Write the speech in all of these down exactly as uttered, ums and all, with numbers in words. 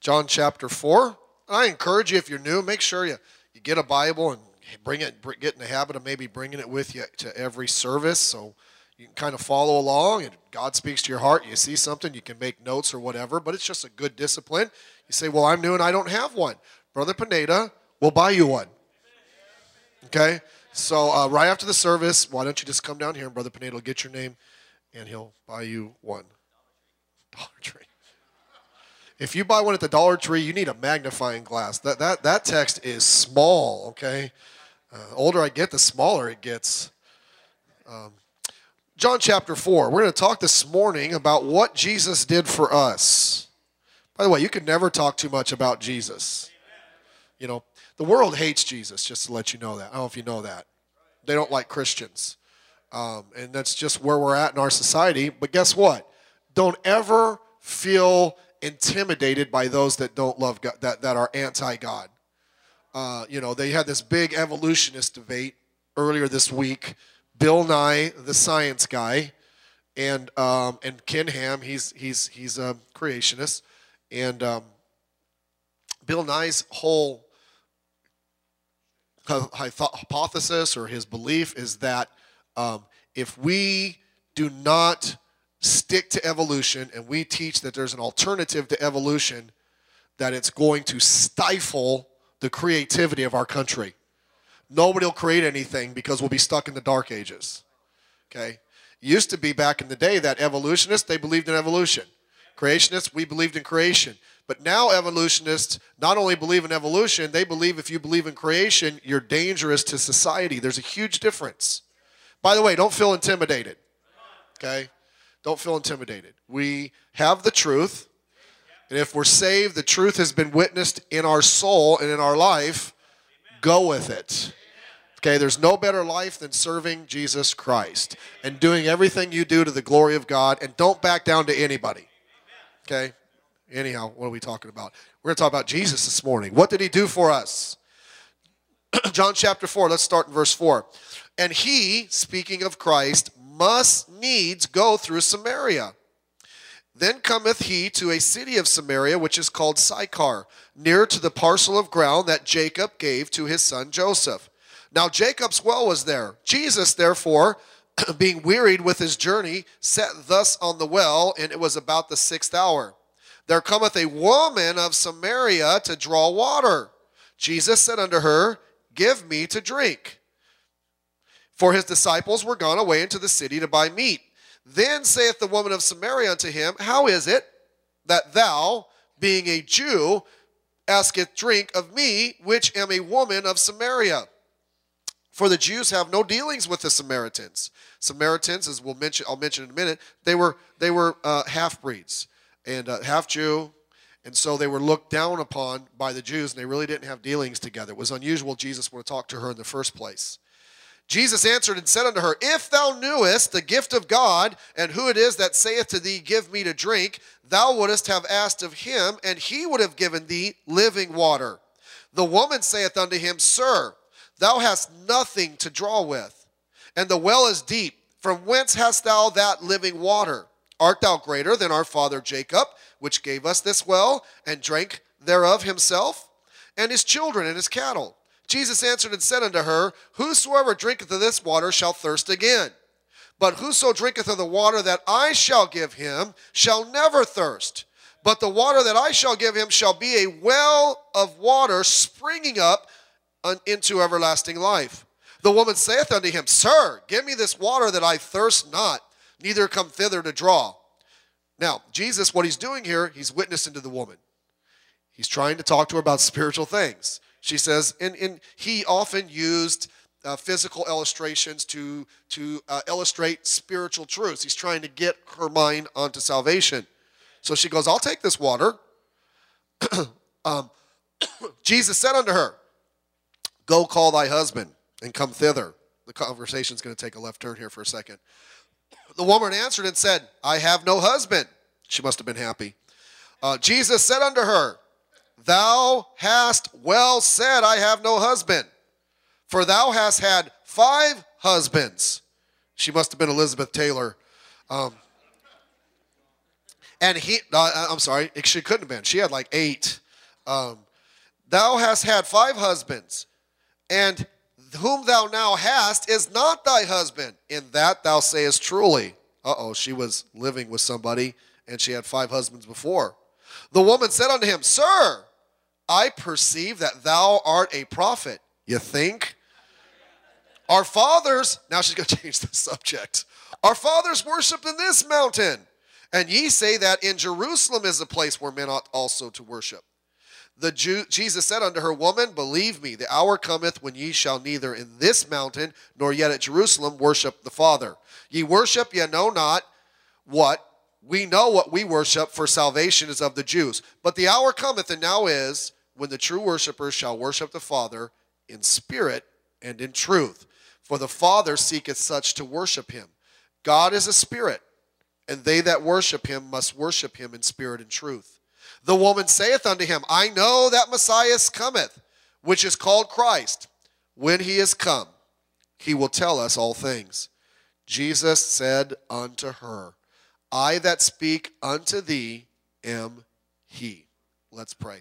John chapter four. I encourage you, if you're new, make sure you, you get a Bible and bring it, get in the habit of maybe bringing it with you to every service so you can kind of follow along and God speaks to your heart. You see something, you can make notes or whatever, but it's just a good discipline. You say, well, I'm new and I don't have one. Brother Pineda will buy you one. Okay? So uh, right after the service, why don't you just come down here and Brother Pineda will get your name and he'll buy you one. Dollar Tree. If you buy one at the Dollar Tree, you need a magnifying glass. That that that text is small, okay? Uh, the older I get, the smaller it gets. Um, John chapter four. We're going to talk this morning about what Jesus did for us. By the way, you can never talk too much about Jesus. You know, the world hates Jesus, just to let you know that. I don't know if you know that. They don't like Christians. Um, and that's just where we're at in our society. But guess what? Don't ever feel intimidated by those that don't love God, that, that are anti-God. Uh, you know, they had this big evolutionist debate earlier this week. Bill Nye, the science guy, and um, and Ken Ham, he's he's he's a creationist, and um, Bill Nye's whole hypothesis or his belief is that um, if we do not stick to evolution and we teach that there's an alternative to evolution, that it's going to stifle the creativity of our country. Nobody will create anything because we'll be stuck in the dark ages. Okay? It used to be back in the day that evolutionists, they believed in evolution. Creationists, we believed in creation. But now evolutionists not only believe in evolution, they believe if you believe in creation, you're dangerous to society. There's a huge difference. By the way, don't feel intimidated. Okay? Don't feel intimidated. We have the truth, and if we're saved, the truth has been witnessed in our soul and in our life. Go with it. Okay, there's no better life than serving Jesus Christ and doing everything you do to the glory of God, and don't back down to anybody. Okay? Anyhow, what are we talking about? We're going to talk about Jesus this morning. What did he do for us? John chapter four, let's start in verse four. And he, speaking of Christ, must needs go through Samaria. Then cometh he to a city of Samaria, which is called Sychar, near to the parcel of ground that Jacob gave to his son Joseph. Now Jacob's well was there. Jesus, therefore, being wearied with his journey, sat thus on the well, and it was about the sixth hour. There cometh a woman of Samaria to draw water. Jesus said unto her, Give me to drink. For his disciples were gone away into the city to buy meat. Then saith the woman of Samaria unto him, How is it that thou, being a Jew, asketh drink of me, which am a woman of Samaria? For the Jews have no dealings with the Samaritans. Samaritans, as we'll mention, I'll mention in a minute, they were they were uh, half-breeds and uh, half-Jew, and so they were looked down upon by the Jews, and they really didn't have dealings together. It was unusual Jesus would have talked to her in the first place. Jesus answered and said unto her, If thou knewest the gift of God, and who it is that saith to thee, Give me to drink, thou wouldest have asked of him, and he would have given thee living water. The woman saith unto him, Sir, thou hast nothing to draw with, and the well is deep. From whence hast thou that living water? Art thou greater than our father Jacob, which gave us this well, and drank thereof himself, and his children, and his cattle? Jesus answered and said unto her, Whosoever drinketh of this water shall thirst again. But whoso drinketh of the water that I shall give him shall never thirst. But the water that I shall give him shall be a well of water springing up into everlasting life. The woman saith unto him, Sir, give me this water that I thirst not, neither come thither to draw. Now, Jesus, what he's doing here, he's witnessing to the woman. He's trying to talk to her about spiritual things. She says, and, and he often used uh, physical illustrations to, to uh, illustrate spiritual truths. He's trying to get her mind onto salvation. So she goes, I'll take this water. um, Jesus said unto her, Go call thy husband and come thither. The conversation's going to take a left turn here for a second. The woman answered and said, I have no husband. She must have been happy. Uh, Jesus said unto her, Thou hast well said, I have no husband, for thou hast had five husbands. She must have been Elizabeth Taylor. Um, And he, uh, I'm sorry, she couldn't have been. She had like eight. Um, thou hast had five husbands, and whom thou now hast is not thy husband. In that thou sayest truly. Uh-oh, she was living with somebody, and she had five husbands before. The woman said unto him, Sir, I perceive that thou art a prophet. You think? Our fathers, now she's going to change the subject. Our fathers worshipped in this mountain, and ye say that in Jerusalem is a place where men ought also to worship. The Jew, Jesus said unto her, Woman, believe me, the hour cometh when ye shall neither in this mountain nor yet at Jerusalem worship the Father. Ye worship, ye know not what. We know what we worship, for salvation is of the Jews. But the hour cometh, and now is, when the true worshipers shall worship the Father in spirit and in truth. For the Father seeketh such to worship him. God is a spirit, and they that worship him must worship him in spirit and truth. The woman saith unto him, I know that Messiah cometh, which is called Christ. When he is come, he will tell us all things. Jesus said unto her, I that speak unto thee am he. Let's pray.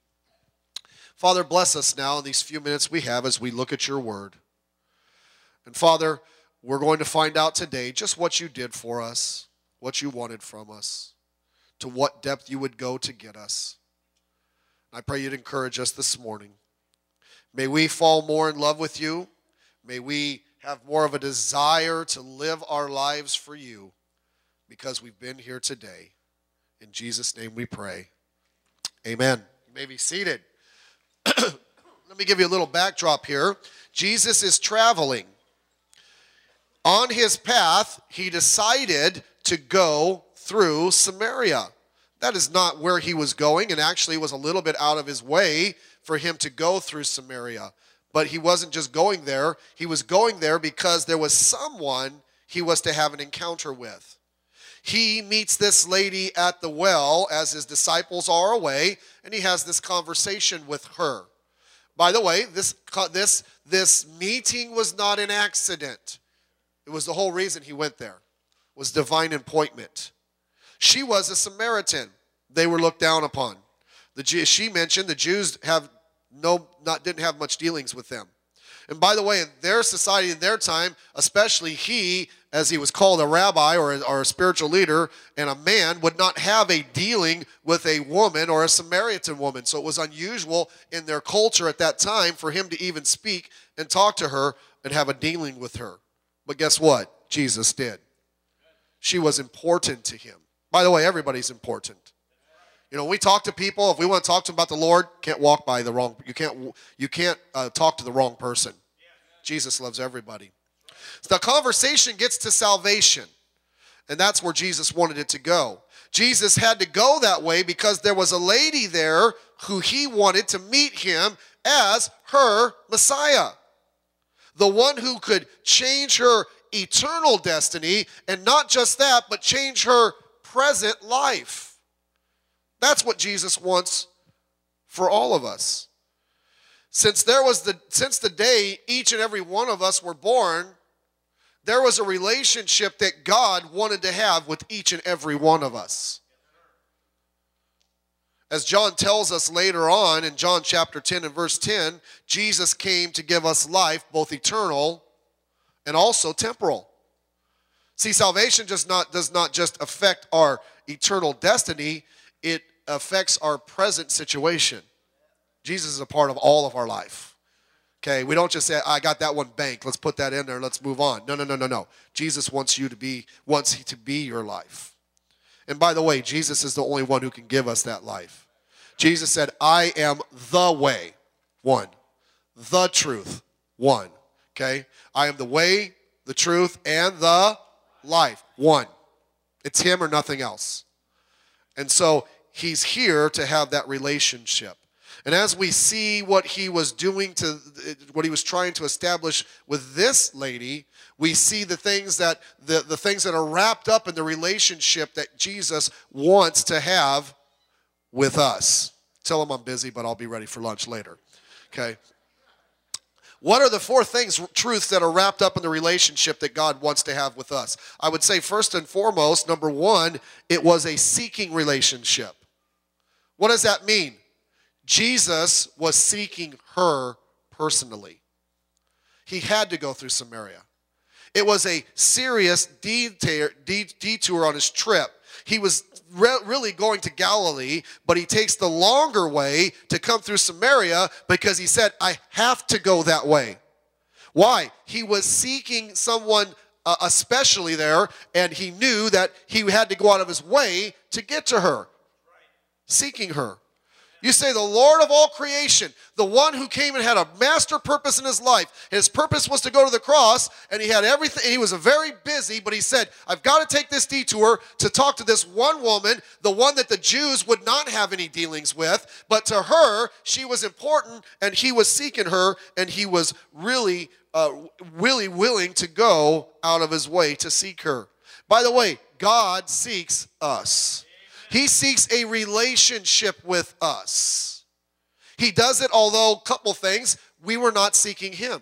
Father, bless us now in these few minutes we have as we look at your word. And Father, we're going to find out today just what you did for us, what you wanted from us, to what depth you would go to get us. I pray you'd encourage us this morning. May we fall more in love with you. May we have more of a desire to live our lives for you because we've been here today. In Jesus' name we pray. Amen. You may be seated. Let me give you a little backdrop here. Jesus is traveling. On his path, he decided to go through Samaria. That is not where he was going, and actually was a little bit out of his way for him to go through Samaria. But he wasn't just going there. He was going there because there was someone he was to have an encounter with. He meets this lady at the well as his disciples are away, and he has this conversation with her. By the way, this, this, this meeting was not an accident. It was the whole reason he went there, was divine appointment. She was a Samaritan. They were looked down upon. The she mentioned the Jews have no, not didn't have much dealings with them. And by the way, in their society, in their time, especially he, as he was called a rabbi or a, or a spiritual leader, and a man would not have a dealing with a woman or a Samaritan woman. So it was unusual in their culture at that time for him to even speak and talk to her and have a dealing with her. But guess what? Jesus did. She was important to him. By the way, everybody's important. You know, when we talk to people, if we want to talk to them about the Lord, can't walk by the wrong, you can't, you can't uh, talk to the wrong person. Jesus loves everybody. So the conversation gets to salvation, and that's where Jesus wanted it to go. Jesus had to go that way because there was a lady there who he wanted to meet him as her Messiah. The one who could change her eternal destiny, and not just that, but change her present life. That's what Jesus wants for all of us. Since there was the since the day each and every one of us were born, there was a relationship that God wanted to have with each and every one of us. As John tells us later on in John chapter ten and verse ten, Jesus came to give us life, both eternal and also temporal. See, salvation just not, does not just affect our eternal destiny, it affects our present situation. Jesus is a part of all of our life. Okay, we don't just say, I got that one banked, let's put that in there, let's move on. No, no, no, no, no. Jesus wants you to be, wants to be your life. And by the way, Jesus is the only one who can give us that life. Jesus said, I am the way, one. The truth, one. Okay? I am the way, the truth, and the life, one. It's him or nothing else. And so he's here to have that relationship. And as we see what he was doing to, what he was trying to establish with this lady, we see the things that, the, the things that are wrapped up in the relationship that Jesus wants to have with us. Tell him I'm busy, but I'll be ready for lunch later. Okay? What are the four things, truths that are wrapped up in the relationship that God wants to have with us? I would say first and foremost, number one, it was a seeking relationship. What does that mean? Jesus was seeking her personally. He had to go through Samaria. It was a serious detour on his trip. He was re- really going to Galilee, but he takes the longer way to come through Samaria because he said, I have to go that way. Why? He was seeking someone uh, especially there, and he knew that he had to go out of his way to get to her. Seeking her. You say the Lord of all creation, the one who came and had a master purpose in his life. His purpose was to go to the cross, and he had everything. He was a very busy, but he said, I've got to take this detour to talk to this one woman, the one that the Jews would not have any dealings with. But to her, she was important, and he was seeking her, and he was really, uh, really willing to go out of his way to seek her. By the way, God seeks us. He seeks a relationship with us. He does it, although, a couple things, we were not seeking him.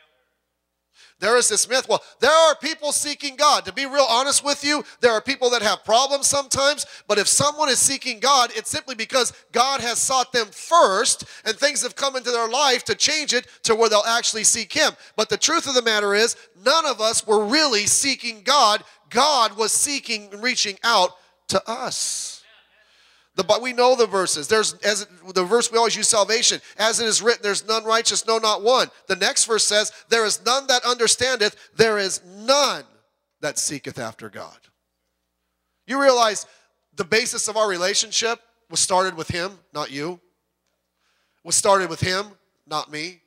There is this myth, well, there are people seeking God. To be real honest with you, there are people that have problems sometimes, but if someone is seeking God, it's simply because God has sought them first, and things have come into their life to change it to where they'll actually seek him. But the truth of the matter is, none of us were really seeking God. God was seeking and reaching out to us. The, but we know the verses. There's as the verse we always use, salvation. As it is written, there's none righteous, no, not one. The next verse says, there is none that understandeth, there is none that seeketh after God. You realize the basis of our relationship was started with him, not you. Was started with him, not me.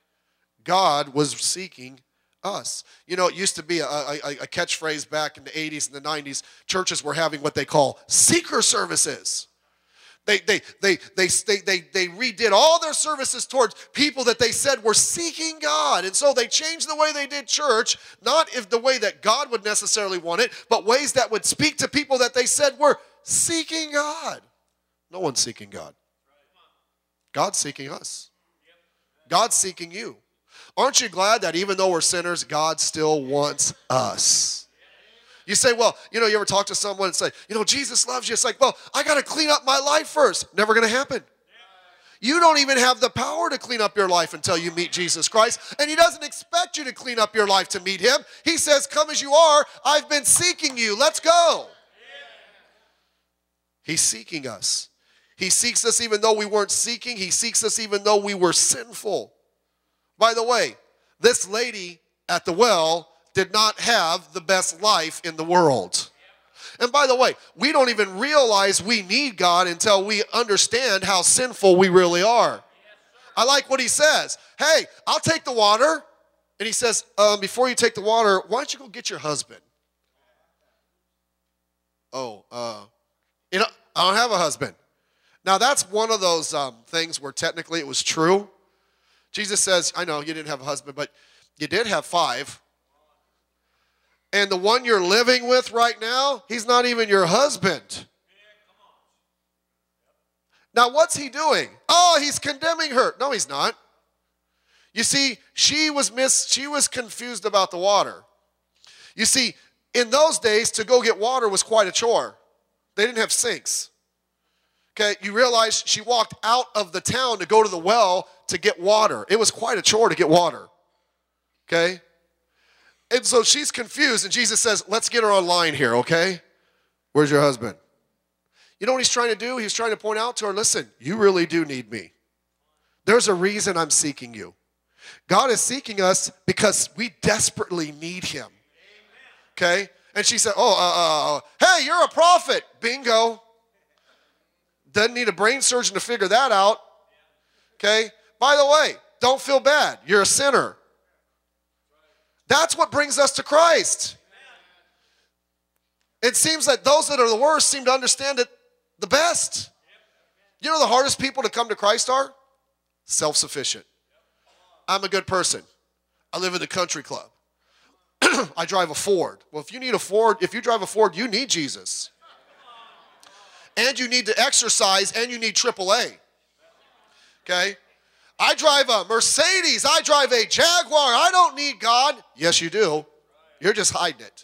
God was seeking us. You know, it used to be a, a, a catchphrase back in the eighties and the nineties. Churches were having what they call seeker services. They, they, they, they, they, they, they redid all their services towards people that they said were seeking God. And so they changed the way they did church, not if the way that God would necessarily want it, but ways that would speak to people that they said were seeking God. No one's seeking God. God's seeking us. God's seeking you. Aren't you glad that even though we're sinners, God still wants us? You say, well, you know, you ever talk to someone and say, you know, Jesus loves you. It's like, well, I got to clean up my life first. Never going to happen. You don't even have the power to clean up your life until you meet Jesus Christ. And he doesn't expect you to clean up your life to meet him. He says, come as you are. I've been seeking you. Let's go. He's seeking us. He seeks us even though we weren't seeking. He seeks us even though we were sinful. By the way, this lady at the well did not have the best life in the world. And by the way, we don't even realize we need God until we understand how sinful we really are. I like what he says. Hey, I'll take the water. And he says, um, before you take the water, why don't you go get your husband? Oh, uh, you know, I don't have a husband. Now, that's one of those um, things where technically it was true. Jesus says, I know you didn't have a husband, but you did have five. And the one you're living with right now, he's not even your husband. Now, what's he doing? Oh, he's condemning her. No, he's not. You see, she was mis- she was confused about the water. You see, in those days, to go get water was quite a chore. They didn't have sinks. Okay, you realize she walked out of the town to go to the well to get water. It was quite a chore to get water. Okay? And so she's confused, and Jesus says, let's get her online here, okay? Where's your husband? You know what he's trying to do? He's trying to point out to her, listen, you really do need me. There's a reason I'm seeking you. God is seeking us because we desperately need him. Okay? And she said, oh, uh, uh, hey, you're a prophet. Bingo. Doesn't need a brain surgeon to figure that out. Okay? By the way, don't feel bad. You're a sinner. That's what brings us to Christ. It seems that those that are the worst seem to understand it the best. You know the hardest people to come to Christ are? Self-sufficient. I'm a good person. I live in the country club. I drive a Ford. Well, if you need a Ford, if you drive a Ford, you need Jesus. And you need to exercise, and you need triple A. Okay? I drive a Mercedes. I drive a Jaguar. I don't need God. Yes, you do. You're just hiding it.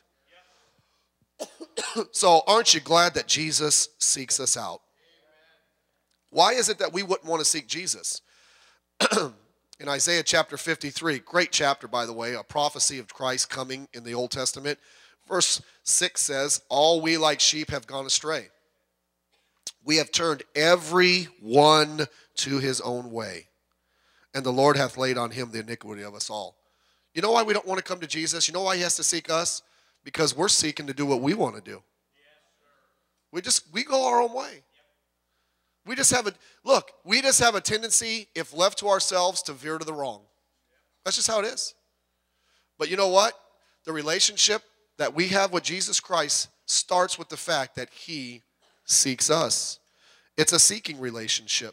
So aren't you glad that Jesus seeks us out? Why is it that we wouldn't want to seek Jesus? In Isaiah chapter fifty-three, great chapter, by the way, a prophecy of Christ coming in the Old Testament. Verse six says, all we like sheep have gone astray. We have turned every one to his own way, and the Lord hath laid on him the iniquity of us all. You know why we don't want to come to Jesus? You know why he has to seek us? Because we're seeking to do what we want to do. We just, we go our own way. We just have a, look, we just have a tendency, if left to ourselves, to veer to the wrong. That's just how it is. But you know what? The relationship that we have with Jesus Christ starts with the fact that he seeks us. It's a seeking relationship.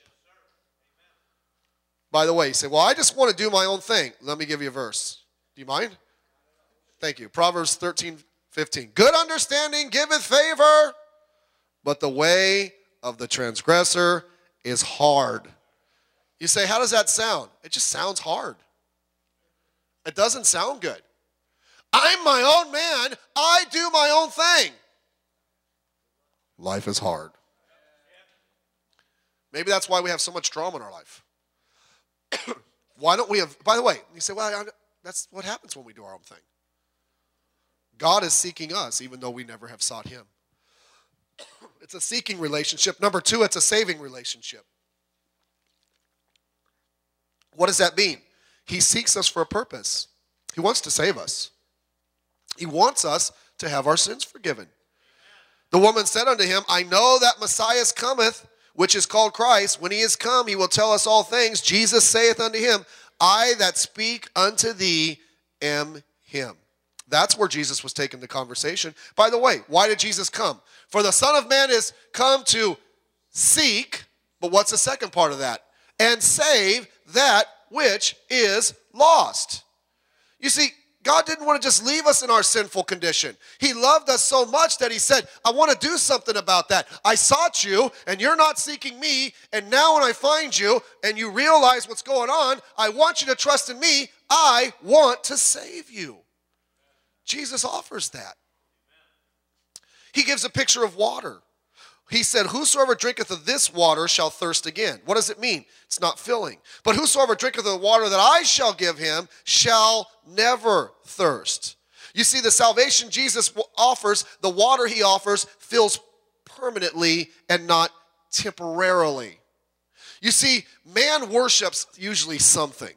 By the way, you say, well, I just want to do my own thing. Let me give you a verse. Do you mind? Thank you. Proverbs thirteen fifteen. Good understanding giveth favor, but the way of the transgressor is hard. You say, how does that sound? It just sounds hard. It doesn't sound good. I'm my own man. I do my own thing. Life is hard. Maybe that's why we have so much drama in our life. Why don't we have, by the way, you say, well, I, that's what happens when we do our own thing. God is seeking us even though we never have sought him. It's a seeking relationship. Number two, it's a saving relationship. What does that mean? He seeks us for a purpose. He wants to save us. He wants us to have our sins forgiven. The woman said unto him, I know that Messiah cometh, which is called Christ. When he is come, he will tell us all things. Jesus saith unto him, I that speak unto thee am him. That's where Jesus was taking the conversation. By the way, why did Jesus come? For the Son of Man is come to seek, but what's the second part of that? And save that which is lost. You see, God didn't want to just leave us in our sinful condition. He loved us so much that he said, I want to do something about that. I sought you, and you're not seeking me, and now when I find you, and you realize what's going on, I want you to trust in me. I want to save you. Jesus offers that. He gives a picture of water. He said, whosoever drinketh of this water shall thirst again. What does it mean? It's not filling. But whosoever drinketh of the water that I shall give him shall never thirst. You see, the salvation Jesus offers, the water he offers, fills permanently and not temporarily. You see, man worships usually something.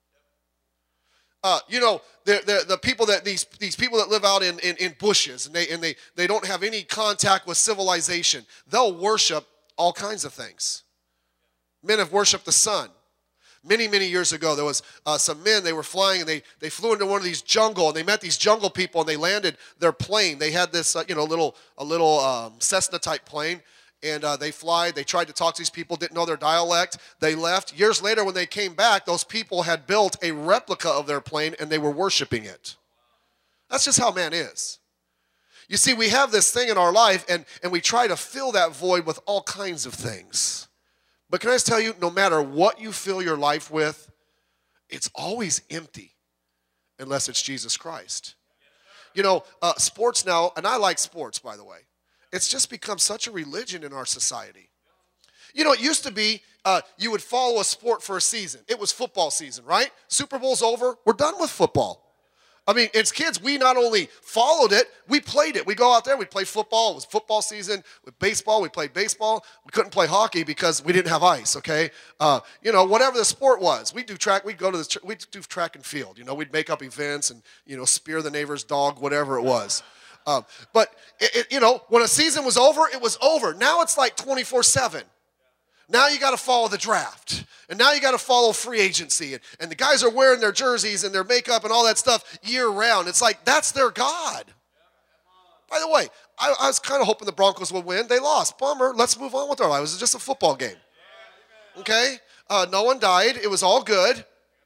Uh, you know, the, the, the people that these, these people that live out in, in, in bushes and they and they, they don't have any contact with civilization, they'll worship all kinds of things. Men have worshiped the sun. Many, many years ago, there was uh, some men, they were flying and they, they flew into one of these jungle and they met these jungle people and they landed their plane. They had this, uh, you know, little a little um, Cessna type plane. And uh, they fly, they tried to talk to these people, didn't know their dialect. They left. Years later, when they came back, those people had built a replica of their plane and they were worshiping it. That's just how man is. You see, we have this thing in our life and, and we try to fill that void with all kinds of things. But can I just tell you, no matter what you fill your life with, it's always empty unless it's Jesus Christ. You know, uh, sports now, and I like sports, by the way. It's just become such a religion in our society. You know, it used to be uh, you would follow a sport for a season. It was football season, right? Super Bowl's over. We're done with football. I mean, as kids, we not only followed it, we played it. We go out there, we play football. It was football season. With baseball, we played baseball. We couldn't play hockey because we didn't have ice, okay? Uh, you know, whatever the sport was. We'd do track. We'd go to the, we'd do track and field. You know, we'd make up events and, you know, spear the neighbor's dog, whatever it was. Um, but, it, it, you know, when a season was over, it was over. Now it's like twenty-four seven. Now you got to follow the draft. And now you got to follow free agency. And, and the guys are wearing their jerseys and their makeup and all that stuff year round. It's like, that's their God. By the way, I, I was kind of hoping the Broncos would win. They lost. Bummer. Let's move on with our lives. It was just a football game. Okay? Uh, no one died. It was all good.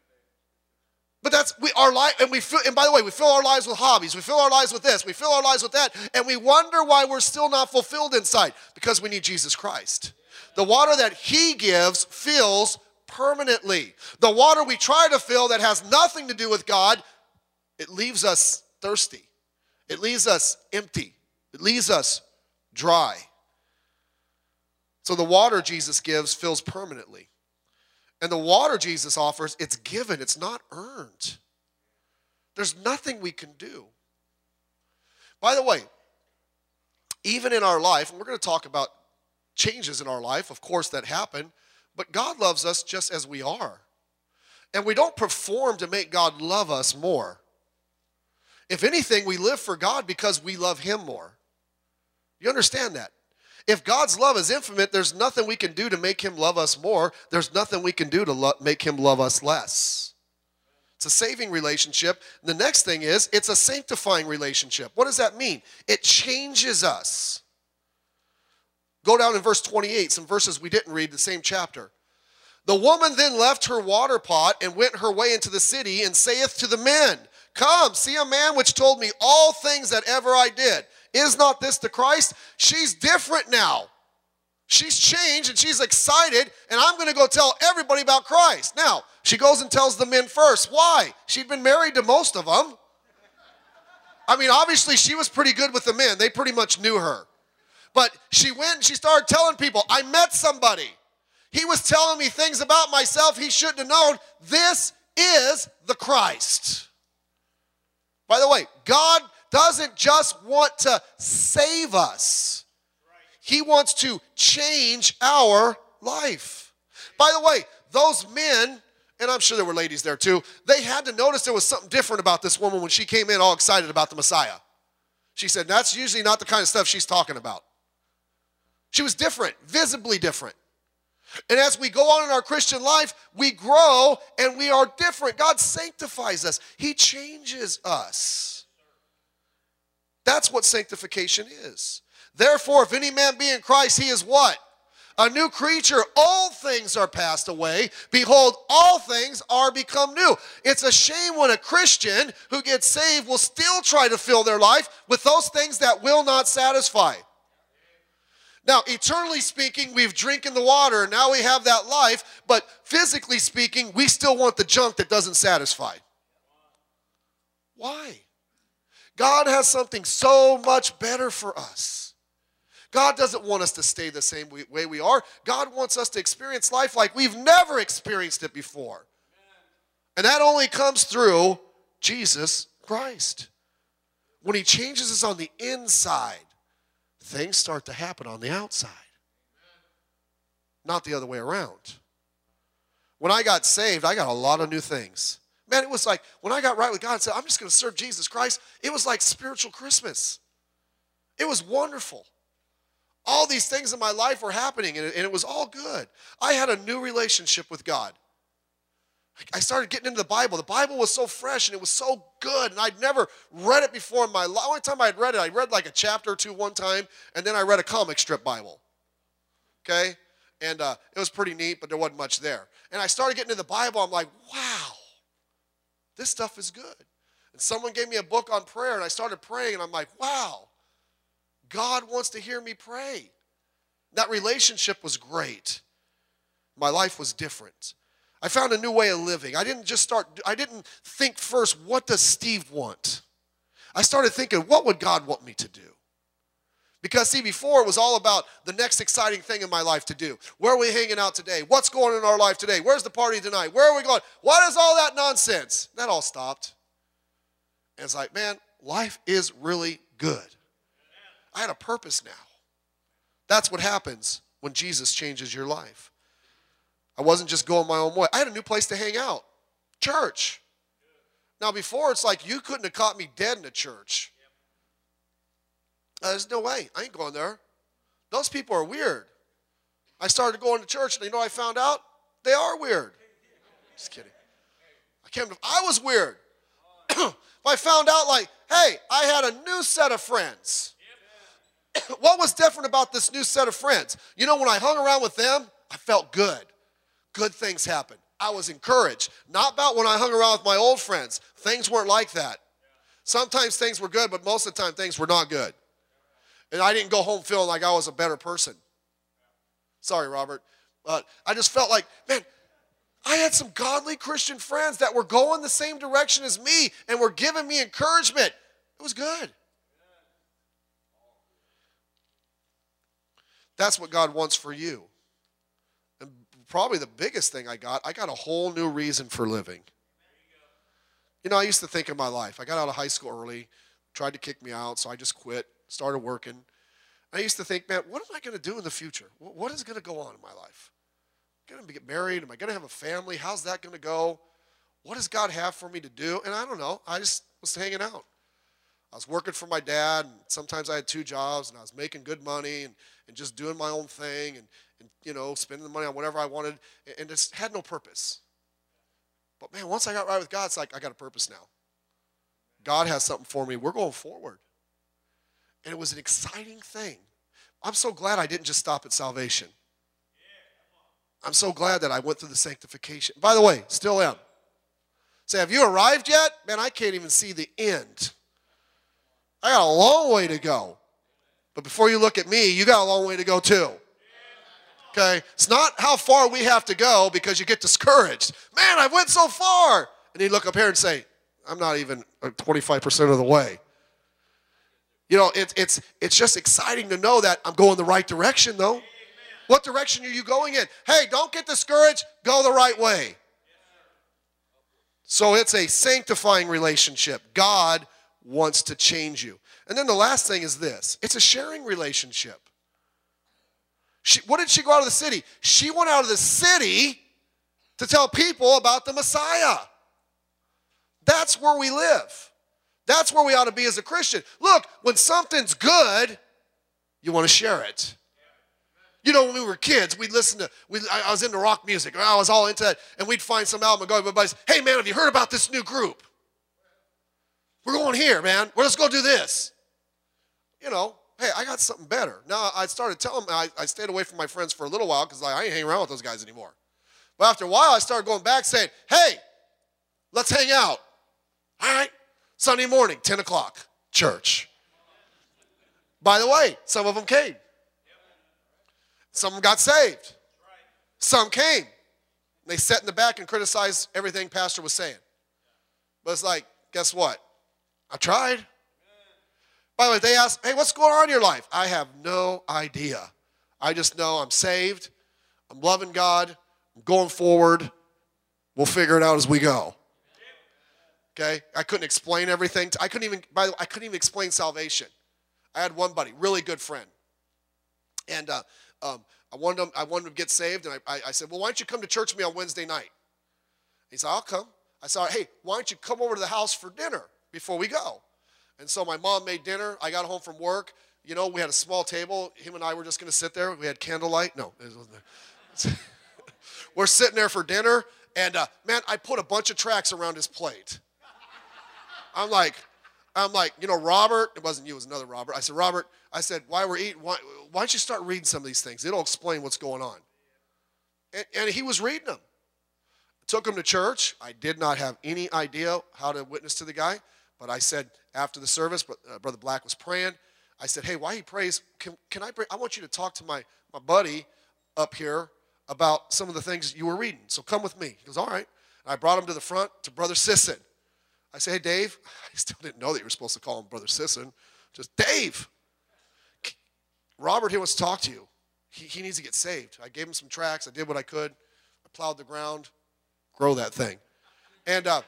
But that's we our life, and we fill, and by the way, we fill our lives with hobbies. We fill our lives with this. We fill our lives with that, and we wonder why we're still not fulfilled inside because we need Jesus Christ. The water that He gives fills permanently. The water we try to fill that has nothing to do with God, it leaves us thirsty. It leaves us empty. It leaves us dry. So the water Jesus gives fills permanently. And the water Jesus offers, it's given. It's not earned. There's nothing we can do. By the way, even in our life, and we're going to talk about changes in our life, of course, that happen, but God loves us just as we are. And we don't perform to make God love us more. If anything, we live for God because we love him more. You understand that? If God's love is infinite, there's nothing we can do to make him love us more. There's nothing we can do to lo- make him love us less. It's a saving relationship. The next thing is, it's a sanctifying relationship. What does that mean? It changes us. Go down in verse twenty-eight, some verses we didn't read, the same chapter. The woman then left her water pot and went her way into the city and saith to the men, Come, see a man which told me all things that ever I did. Is not this the Christ? She's different now. She's changed and she's excited, and I'm going to go tell everybody about Christ. Now, she goes and tells the men first. Why? She'd been married to most of them. I mean, obviously she was pretty good with the men. They pretty much knew her. But she went and she started telling people, I met somebody. He was telling me things about myself he shouldn't have known. This is the Christ. By the way, God doesn't just want to save us. He wants to change our life. By the way, those men, and I'm sure there were ladies there too, they had to notice there was something different about this woman when she came in all excited about the Messiah. She said, that's usually not the kind of stuff she's talking about. She was different, visibly different. And as we go on in our Christian life, we grow and we are different. God sanctifies us. He changes us. That's what sanctification is. Therefore, if any man be in Christ, he is what? A new creature. All things are passed away. Behold, all things are become new. It's a shame when a Christian who gets saved will still try to fill their life with those things that will not satisfy. Now, eternally speaking, we've drinking the water, and now we have that life, but physically speaking, we still want the junk that doesn't satisfy. Why? God has something so much better for us. God doesn't want us to stay the same way we are. God wants us to experience life like we've never experienced it before. And that only comes through Jesus Christ. When he changes us on the inside, things start to happen on the outside. Not the other way around. When I got saved, I got a lot of new things. Man, it was like, when I got right with God and said, I'm just going to serve Jesus Christ, it was like spiritual Christmas. It was wonderful. All these things in my life were happening, and it, and it was all good. I had a new relationship with God. I started getting into the Bible. The Bible was so fresh, and it was so good, and I'd never read it before in my life. The only time I had read it, I read like a chapter or two one time, and then I read a comic strip Bible. Okay? And uh, it was pretty neat, but there wasn't much there. And I started getting into the Bible. I'm like, wow, this stuff is good. And someone gave me a book on prayer, and I started praying, and I'm like, wow, God wants to hear me pray. That relationship was great. My life was different. I found a new way of living. I didn't just start, I didn't think first, what does Steve want? I started thinking, what would God want me to do? Because, see, before it was all about the next exciting thing in my life to do. Where are we hanging out today? What's going on in our life today? Where's the party tonight? Where are we going? What is all that nonsense? That all stopped. And it's like, man, life is really good. I had a purpose now. That's what happens when Jesus changes your life. I wasn't just going my own way. I had a new place to hang out. Church. Now, before, it's like you couldn't have caught me dead in a church. Uh, there's no way. I ain't going there. Those people are weird. I started going to church, and you know what I found out? They are weird. Just kidding. I came to, I was weird. I found out, like, hey, I had a new set of friends. What was different about this new set of friends? You know, when I hung around with them, I felt good. Good things happened. I was encouraged. Not about when I hung around with my old friends. Things weren't like that. Sometimes things were good, but most of the time things were not good. And I didn't go home feeling like I was a better person. Sorry, Robert. But I just felt like, man, had some godly Christian friends that were going the same direction as me and were giving me encouragement. It was good. That's what God wants for you. And probably the biggest thing I got, I got a whole new reason for living. You know, I used to think in my life, I got out of high school early, tried to kick me out, so I just quit, started working. I used to think, man, what am I going to do in the future? What is going to go on in my life? Am I going to get married? Am I going to have a family? How's that going to go? What does God have for me to do? And I don't know. I just was hanging out. I was working for my dad, and sometimes I had two jobs, and I was making good money and, and just doing my own thing and, and, you know, spending the money on whatever I wanted, and, and just had no purpose. But, man, once I got right with God, it's like I got a purpose now. God has something for me. We're going forward. And it was an exciting thing. I'm so glad I didn't just stop at salvation. I'm so glad that I went through the sanctification. By the way, still am. Say, have you arrived yet? Man, I can't even see the end. I got a long way to go. But before you look at me, you got a long way to go too. Okay? It's not how far we have to go because you get discouraged. Man, I went so far. And you look up here and say, I'm not even twenty-five percent of the way. You know, it, it's, it's just exciting to know that I'm going the right direction, though. What direction are you going in? Hey, don't get discouraged. Go the right way. So it's a sanctifying relationship. God wants to change you. And then the last thing is this. It's a sharing relationship. She, what did she go out of the city? She went out of the city to tell people about the Messiah. That's where we live. That's where we ought to be as a Christian. Look, when something's good, you want to share it. You know, when we were kids, we'd listen to, we, I, I was into rock music. I was all into that. And we'd find some album and go to everybody's, hey, man, have you heard about this new group? We're going here, man. Well, let's go do this. You know, hey, I got something better. Now, I started telling them, I, I stayed away from my friends for a little while because like, I ain't hanging around with those guys anymore. But after a while, I started going back saying, hey, let's hang out. All right, Sunday morning, ten o'clock, church. By the way, some of them came. Some of them got saved. Some came. They sat in the back and criticized everything pastor was saying. But it's like, guess what? I tried. By the way, they asked, hey, what's going on in your life? I have no idea. I just know I'm saved. I'm loving God. I'm going forward. We'll figure it out as we go. Okay? I couldn't explain everything. I couldn't even, by the way, I couldn't even explain salvation. I had one buddy, really good friend. And uh, um, I, wanted him, I wanted him to get saved. And I, I, I said, well, why don't you come to church with me on Wednesday night? He said, I'll come. I said, hey, why don't you come over to the house for dinner before we go? And so my mom made dinner. I got home from work. You know, we had a small table. Him and I were just going to sit there. We had candlelight. No, it wasn't. We're sitting there for dinner. And, uh, man, I put a bunch of tracts around his plate. I'm like, I'm like, you know, Robert, it wasn't you, it was another Robert. I said, Robert, I said, while we're eating, why, why don't you start reading some of these things? It'll explain what's going on. And, and he was reading them. I took him to church. I did not have any idea how to witness to the guy. But I said, after the service, uh, Brother Black was praying. I said, hey, while he prays, can, can I pray? I want you to talk to my, my buddy up here about some of the things you were reading. So come with me. He goes, all right. And I brought him to the front to Brother Sisson. I said, hey, Dave. I still didn't know that you were supposed to call him Brother Sisson. Just, Dave, Robert here wants to talk to you. He, he needs to get saved. I gave him some tracts. I did what I could. I plowed the ground. Grow that thing. And uh,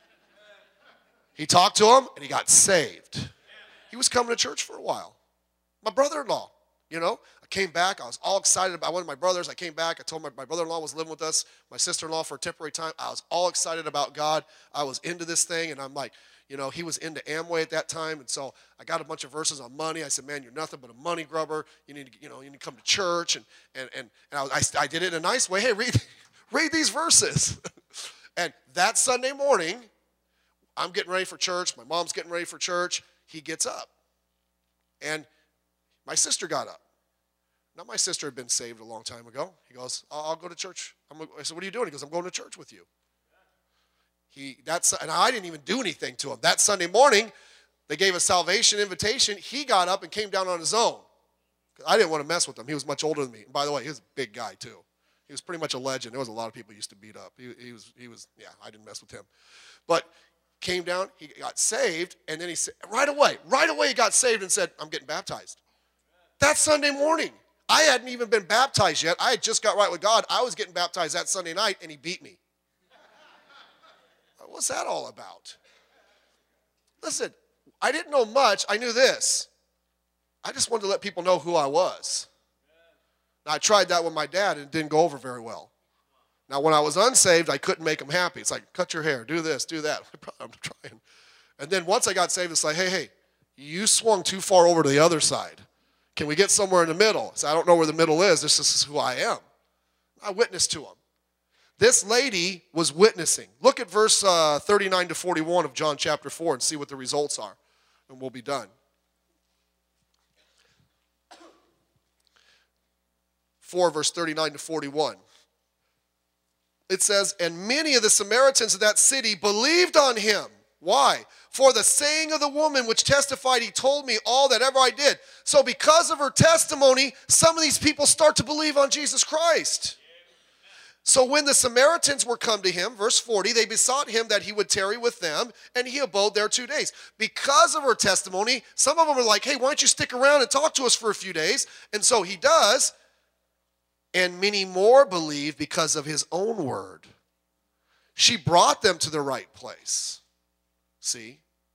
he talked to him, and he got saved. He was coming to church for a while. My brother-in-law, you know. I came back. I was all excited about one of my brothers. I came back. I told my, my brother-in-law was living with us, my sister-in-law for a temporary time. I was all excited about God. I was into this thing, and I'm like, you know, he was into Amway at that time, and so I got a bunch of verses on money. I said, man, you're nothing but a money grubber. You need to, you know, you need to come to church, and and and, and I, was, I, I did it in a nice way. Hey, read, read these verses. And that Sunday morning, I'm getting ready for church. My mom's getting ready for church. He gets up. And my sister got up. Now, my sister had been saved a long time ago. He goes, I'll, I'll go to church. I'm, I said, what are you doing? He goes, I'm going to church with you. He, that's, and I didn't even do anything to him. That Sunday morning, they gave a salvation invitation. He got up and came down on his own. I didn't want to mess with him. He was much older than me. And by the way, he was a big guy, too. He was pretty much a legend. There was a lot of people he used to beat up. He, he was, he was, yeah, I didn't mess with him. But came down, he got saved, and then he said, right away, right away he got saved and said, I'm getting baptized. That Sunday morning. I hadn't even been baptized yet. I had just got right with God. I was getting baptized that Sunday night, and he beat me. What's that all about? Listen, I didn't know much. I knew this. I just wanted to let people know who I was. Now, I tried that with my dad, and it didn't go over very well. Now, when I was unsaved, I couldn't make him happy. It's like, cut your hair, do this, do that. I'm trying. And then once I got saved, it's like, hey, hey, you swung too far over to the other side. Can we get somewhere in the middle? So I don't know where the middle is. This is who I am. I witnessed to him. This lady was witnessing. Look at verse uh, thirty-nine to forty-one of John chapter four and see what the results are, and we'll be done. four, verse thirty-nine to forty-one. It says, and many of the Samaritans of that city believed on him. Why? For the saying of the woman which testified, he told me all that ever I did. So because of her testimony, some of these people start to believe on Jesus Christ. So when the Samaritans were come to him, verse forty, they besought him that he would tarry with them, and he abode there two days. Because of her testimony, some of them are like, hey, why don't you stick around and talk to us for a few days? And so he does. And many more believe because of his own word. She brought them to the right place. See?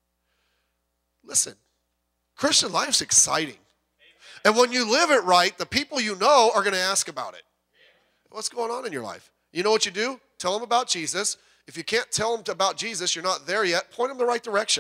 Listen, Christian life's exciting. And when you live it right, the people you know are going to ask about it. What's going on in your life? You know what you do? Tell them about Jesus. If you can't tell them about Jesus, you're not there yet, point them the right direction.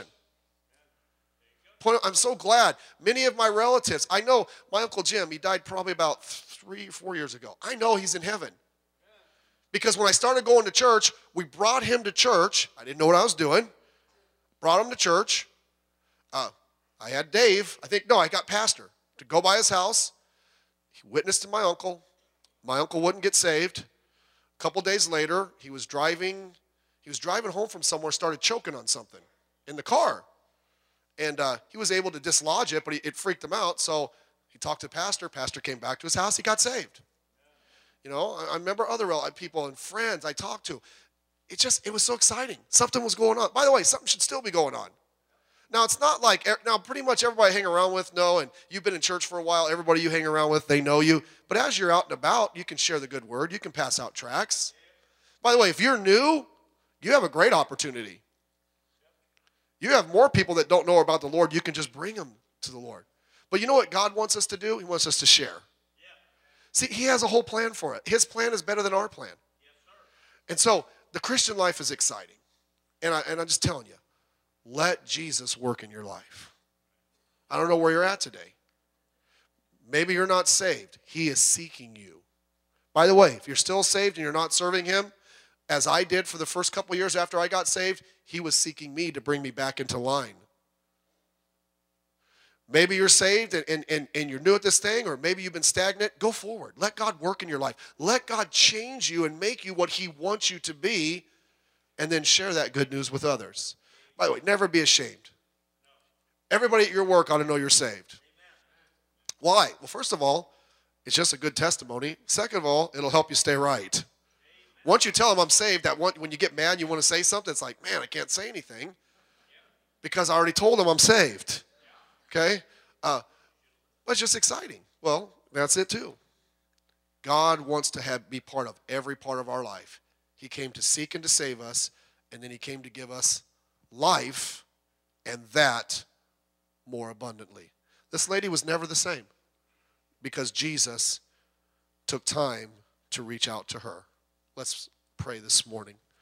Point, I'm so glad. Many of my relatives, I know my Uncle Jim, he died probably about three, four years ago. I know he's in heaven. Because when I started going to church, we brought him to church. I didn't know what I was doing. Brought him to church. Uh, I had Dave, I think, no, I got Pastor to go by his house. He witnessed to my uncle. My uncle wouldn't get saved. A couple days later, he was driving, he was driving home from somewhere, started choking on something in the car. And uh, he was able to dislodge it, but he, it freaked him out. So he talked to Pastor. Pastor came back to his house. He got saved. You know, I, I remember other people and friends I talked to. It just, it was so exciting. Something was going on. By the way, something should still be going on. Now, it's not like, now pretty much everybody I hang around with know, and you've been in church for a while, everybody you hang around with, they know you. But as you're out and about, you can share the good word. You can pass out tracts. By the way, if you're new, you have a great opportunity. You have more people that don't know about the Lord. You can just bring them to the Lord. But you know what God wants us to do? He wants us to share. See, he has a whole plan for it. His plan is better than our plan. And so the Christian life is exciting. And, I, and I'm just telling you, let Jesus work in your life. I don't know where you're at today. Maybe you're not saved. He is seeking you. By the way, if you're still saved and you're not serving him, as I did for the first couple of years after I got saved, he was seeking me to bring me back into line. Maybe you're saved and, and, and, and you're new at this thing, or maybe you've been stagnant. Go forward. Let God work in your life. Let God change you and make you what he wants you to be, and then share that good news with others. By the way, never be ashamed. Everybody at your work ought to know you're saved. Why? Well, first of all, it's just a good testimony. Second of all, it'll help you stay right. Once you tell them I'm saved, that one, when you get mad, you want to say something, it's like, man, I can't say anything because I already told them I'm saved. Okay? Uh, but it's just exciting. Well, that's it too. God wants to have be part of every part of our life. He came to seek and to save us, and then he came to give us life, and that more abundantly. This lady was never the same because Jesus took time to reach out to her. Let's pray this morning.